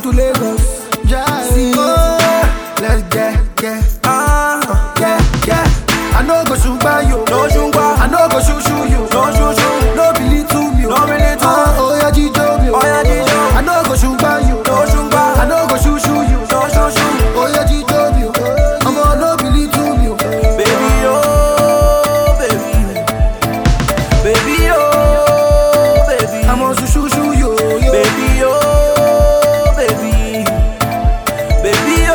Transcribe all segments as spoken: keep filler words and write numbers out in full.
to Lagos. See, oh, let's get, get, ah, uh, yeah, yeah. I know go shoot by you, no shoot I know go shoot shoot you, no shoot shoot. No believe to me, no believe to me. Oh yeah, Jijo, oh yeah, Jijo. I know go shoot by you, no shoot I know go shoot shoot you, no shoot shoot. Oh yeah, Jijo, I'm gonna no believe to me, baby oh, baby, baby oh, baby. I'm gonna shoot shoot you, yo. Baby oh, baby, baby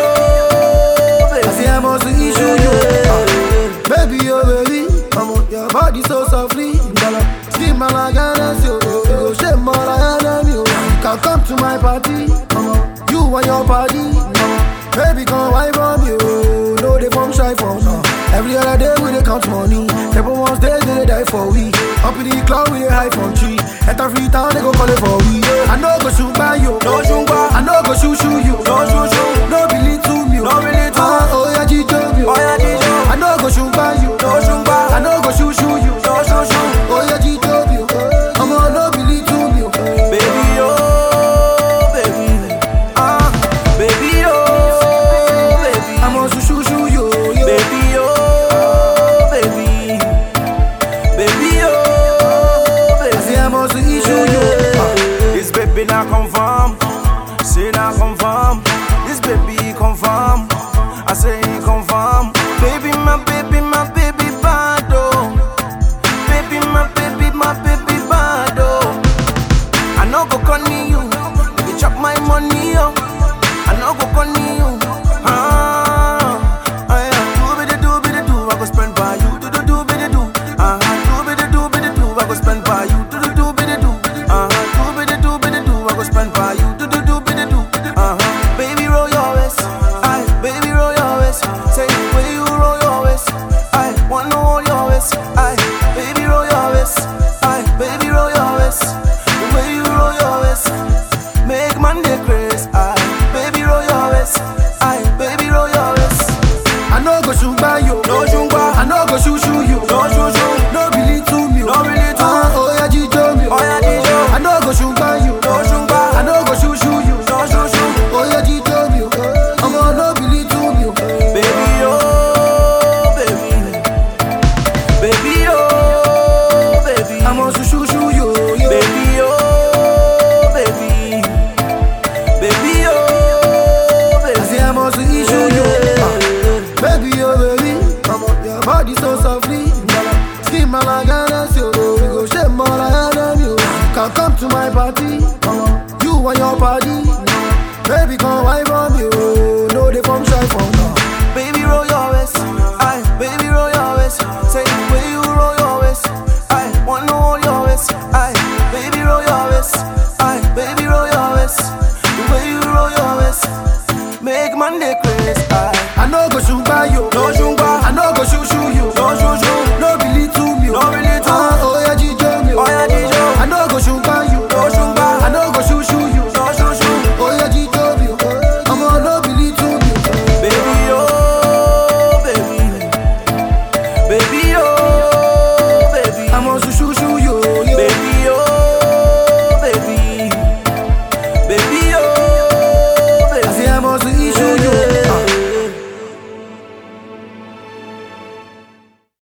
oh, baby. I say I must issue you, uh, baby oh baby. I'm on your body so softly, skin man like an you, you shame more like an you. Can come to my party, uh, you and your party, uh, baby come wipe on you. No they from shy from, uh, every other day we dey count money. People once days they die for we. Up in the cloud we dey high from tree. Enter free town they go call it for we. I know go shoot by you, no shoot I know go shoot shoot you, no shoot shoot. no believe to me, no believe to uh, oh yeah Jijo, oh yeah Jijo. I know go shoot by you, no shoot I know go shoot shoot you, no shoot shoot. oh yeah Jijo, I'm gonna no believe to me, baby oh, baby, ah, baby oh, baby. I'm gonna shoot shoot you, yo. Baby oh, baby, baby oh, baby. I say I must issue you. Uh, This baby not confirm, say not confirm. This baby confirm, I say he confirm. Baby my baby my baby bad oh, baby my baby my baby bad oh. I no go conny you, you chop my money oh. I no go conny you, ah. I do be the do be the do, I go spend by you. Do do do be the do, ah. Do be the do be the do, I go spend by you. Do do do be the do, ah. Do be the do be the do, I go spend by you. Do do do be the do, ah. Baby roll your waist, aye. Baby roll your waist, say way you roll your waist, aye. Wanna hold your waist, aye. Baby roll your waist, aye. Baby roll your waist, the way you roll your waist, make man dey craze, aye. Baby roll your waist, aye. Baby roll your waist. I know go shoot by you, No shoot I know go shoot shoot you, no shoot shoot. no believe to me, No believe to uh, oh yeah Jijo, Oh yeah Jijo. I know go shoot by you, No shoot I know go shoot shoot you, no shoot shoot. oh yeah Jijo, I'm gonna no believe to me, Baby oh, baby, baby oh, baby. I'm gonna shoot shoot you, yo. Baby oh, baby, baby oh, baby. I say I must issue you, uh, baby oh baby. I'm on your body so softly, skin man like an you, we go shame more like an you. Can come to my party, uh, you and your party, baby come wipe on you. No they from shy from, uh, Baby roll your waist, aye. Baby roll your waist, say the way you roll your waist, aye. Wanna hold your waist, aye. Baby roll your waist, aye. Baby roll your waist, the way you roll your waist, make man dey craze, aye. I know go shoot by you,